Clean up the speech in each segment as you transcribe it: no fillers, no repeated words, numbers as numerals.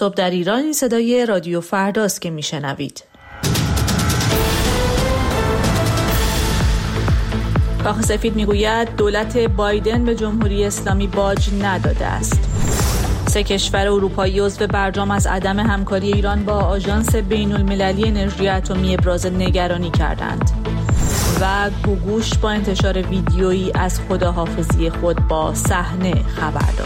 صبح در ایران، این صدای رادیو فرداست که میشنوید. کاخ سفید میگوید دولت بایدن به جمهوری اسلامی باج نداده است. 3 کشور اروپایی عضو برجام از عدم همکاری ایران با آژانس بین‌المللی انرژی اتمی ابراز نگرانی کردند. و گوگوش با انتشار ویدیویی از خداحافظی خود با صحنه خبر داد.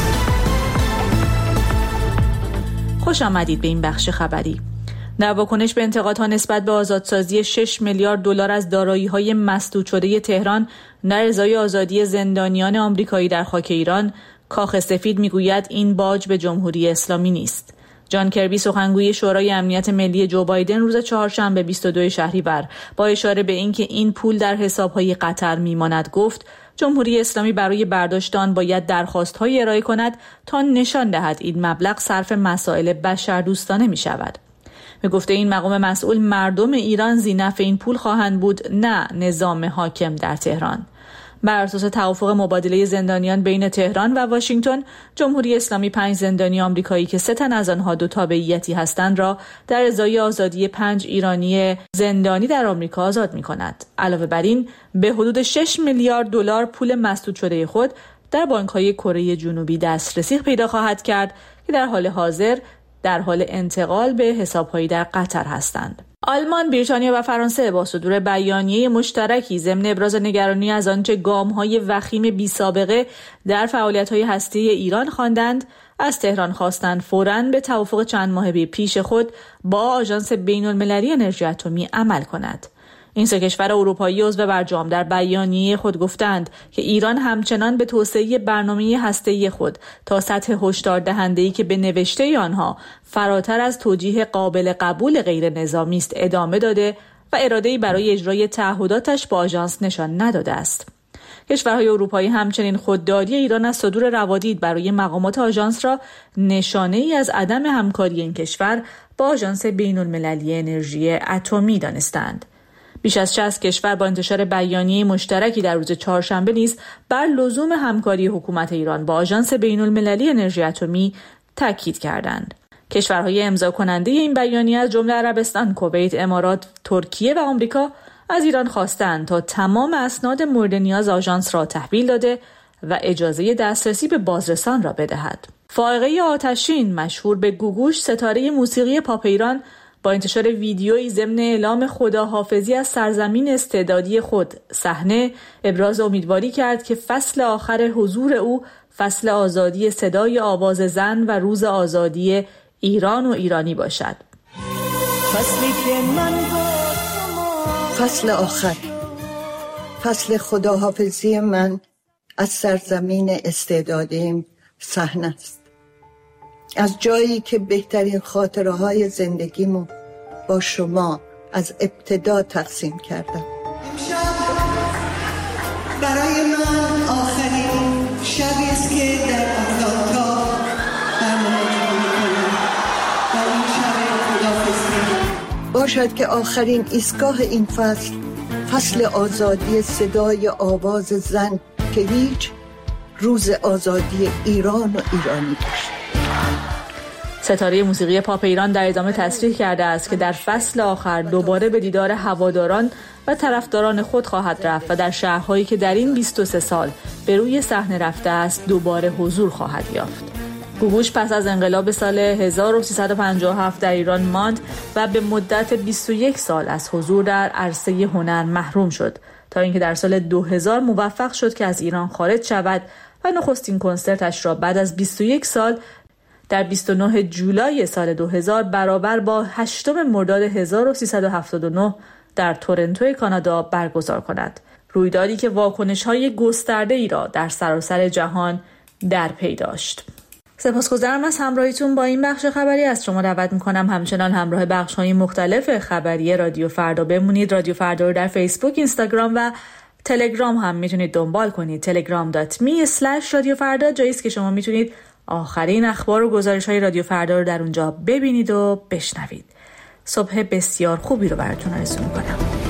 خوش آمدید به این بخش خبری. در واکنش به انتقادها نسبت به آزادسازی 6 میلیارد دلار از دارایی‌های مسدود شده تهران در ازای آزادی زندانیان آمریکایی در خاک ایران، کاخ سفید میگوید این باج به جمهوری اسلامی نیست. جان کربی، سخنگوی شورای امنیت ملی جو بایدن، روز چهارشنبه 22 شهریور با اشاره به اینکه این پول در حساب‌های قطر میماند گفت جمهوری اسلامی برای برداشت آن باید درخواست‌های ارائه کند تا نشان دهد این مبلغ صرف مسائل بشردوستانه می‌شود. به گفته این مقام مسئول، مردم ایران ذی‌نفع این پول خواهند بود، نه نظام حاکم در تهران. بر اساس توافق مبادله زندانیان بین تهران و واشنگتن، جمهوری اسلامی 5 زندانی آمریکایی که 3 تن از آنها 2 تابعیتی هستند را در ازای آزادی 5 ایرانی زندانی در آمریکا آزاد می‌کند. علاوه بر این، به حدود 6 میلیارد دلار پول مسدود شده خود در بانک‌های کره جنوبی دسترسی پیدا خواهد کرد که در حال حاضر در حال انتقال به حساب‌هایی در قطر هستند. آلمان، بریتانیا و فرانسه با صدور بیانیه مشترکی ضمن ابراز نگرانی از آنچه گام‌های وخیم بی‌سابقه در فعالیت‌های هسته‌ای ایران خواندند، از تهران خواستند فوراً به توافق چند ماهه پیش خود با آژانس بین‌المللی انرژی اتمی عمل کند. این 3 کشور اروپایی عضو برجام در بیانیه خود گفتند که ایران همچنان به توسعه برنامه هسته‌ای خود تا سطح هشدار دهنده‌ای که به نوشته آنها فراتر از توجیه قابل قبول غیر نظامی است ادامه داده و اراده‌ای برای اجرای تعهداتش با آژانس نشان نداده است. کشورهای اروپایی همچنین خودداری ایران از صدور روادید برای مقامات آژانس را نشانه‌ای از عدم همکاری این کشور با آژانس بین‌المللی انرژی اتمی دانستند. بیش از 60 کشور با انتشار بیانیه مشترکی در روز چهارشنبه نیز بر لزوم همکاری حکومت ایران با آژانس بین‌المللی انرژی اتمی تاکید کردند. کشورهای امضا کننده این بیانیه از جمله عربستان، کویت، امارات، ترکیه و آمریکا از ایران خواستند تا تمام اسناد مورد نیاز آژانس را تحویل داده و اجازه دسترسی به بازرسان را بدهد. فائقه آتشین مشهور به گوگوش، ستاره موسیقی پاپ ایران، با انتشار ویدیویی ضمن اعلام خداحافظی از سرزمین استعدادی خود صحنه ابراز امیدواری کرد که فصل آخر حضور او فصل آزادی صدای آواز زن و روز آزادی ایران و ایرانی باشد. فصل آخر، فصل خداحافظی من از سرزمین استعدادیم صحنه است. از جایی که بهترین خاطره های زندگیمو با شما از ابتدا تقسیم کردم. امشب برای من آخرین شبی است که در آتلانتا برنامه می‌کنم و این شب خداحافظی باشد که آخرین ایستگاه این فصل آزادی صدای آواز زن که هیچ روز آزادی ایران و ایرانی باشد. ستاره موسیقی پاپ ایران در ادامه تصریح کرده است که در فصل آخر دوباره به دیدار هواداران و طرفداران خود خواهد رفت و در شهرهایی که در این 23 سال به روی صحنه رفته است دوباره حضور خواهد یافت. گوگوش پس از انقلاب سال 1357 در ایران ماند و به مدت 21 سال از حضور در عرصه هنر محروم شد تا اینکه در سال 2000 موفق شد که از ایران خارج شود و نخستین کنسرتش را بعد از 21 سال در 29 جولای سال 2000 برابر با 8 مرداد 1379 در تورنتو کانادا برگزار کند. رویدادی که واکنش‌های گسترده‌ای را در سراسر جهان در پی داشت. سپاسگزارم از همراهیتون با این بخش خبری. از شما دعوت می‌کنم همچنان همراه بخش‌های مختلف خبری رادیو فردا بمونید. رادیو فردا رو در فیسبوک، اینستاگرام و تلگرام هم میتونید دنبال کنید. telegram.me/radiofarda جایی است که شما میتونید آخرین اخبار و گزارش‌های رادیو فردا رو در اونجا ببینید و بشنوید. صبح بسیار خوبی رو براتون آرزو می‌کنم.